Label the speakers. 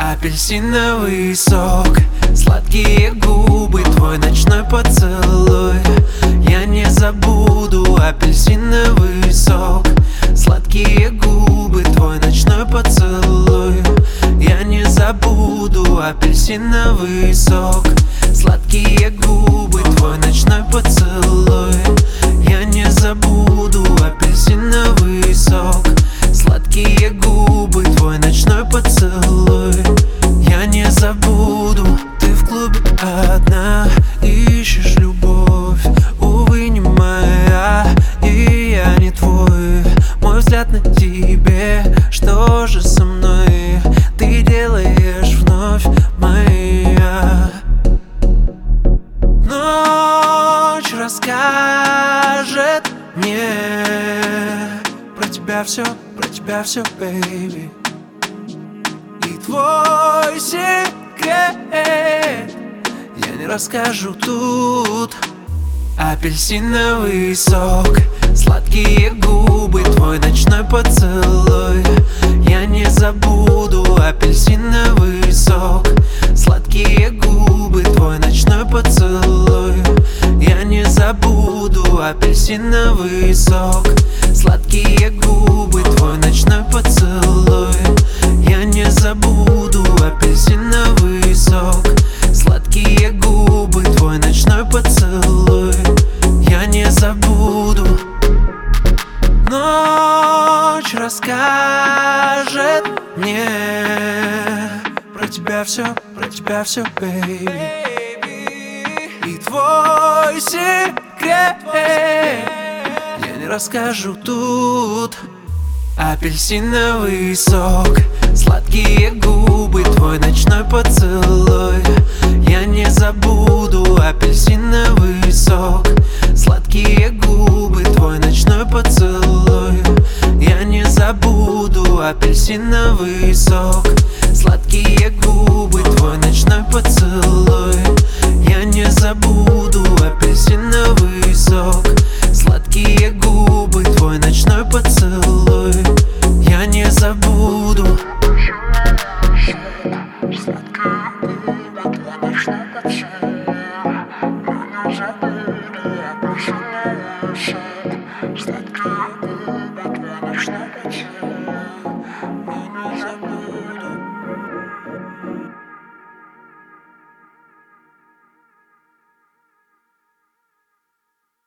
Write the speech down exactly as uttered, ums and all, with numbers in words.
Speaker 1: Апельсиновый сок, сладкие губы, твой ночной поцелуй. Я не забуду. Апельсиновый сок, сладкие губы, твой ночной поцелуй. Я не забуду. Апельсиновый сок, сладкие губы, твой ночной поцелуй. Я не забуду. Апельсиновый сок, сладкие губы, твой ночной поцелуй. Я не забуду. Ты в клубе одна, ищешь любовь, увы, не моя, и я не твой. Мой взгляд на тебе, что же со мной ты делаешь вновь, моя? Ночь расскажет мне про тебя все, про тебя все, бэйби. И твой секрет я не расскажу тут. Апельсиновый сок, сладкие губы, твой ночной поцелуй. Я не забуду. Апельсиновый сок, сладкие губы, твой ночной поцелуй. Я не забуду. Апельсиновый сок, сладкие губы, твой ночной поцелуй. Я не забуду. Апельсиновый сок, сладкие губы, твой ночной поцелуй. Я не забуду. Ночь расскажет мне про тебя все, про тебя все, бэйби. И твой секрет я не расскажу тут. Апельсиновый сок, сладкие губы, твой ночной поцелуй. Я не забуду. Апельсиновый сок, сладкие губы, твой ночной поцелуй. Я не забуду. Апельсиновый сок, сладкие губы, твой ночной поцелуй. Я не забуду. Апельсиновый сок, сладкие губы, твой ночной поцелуй.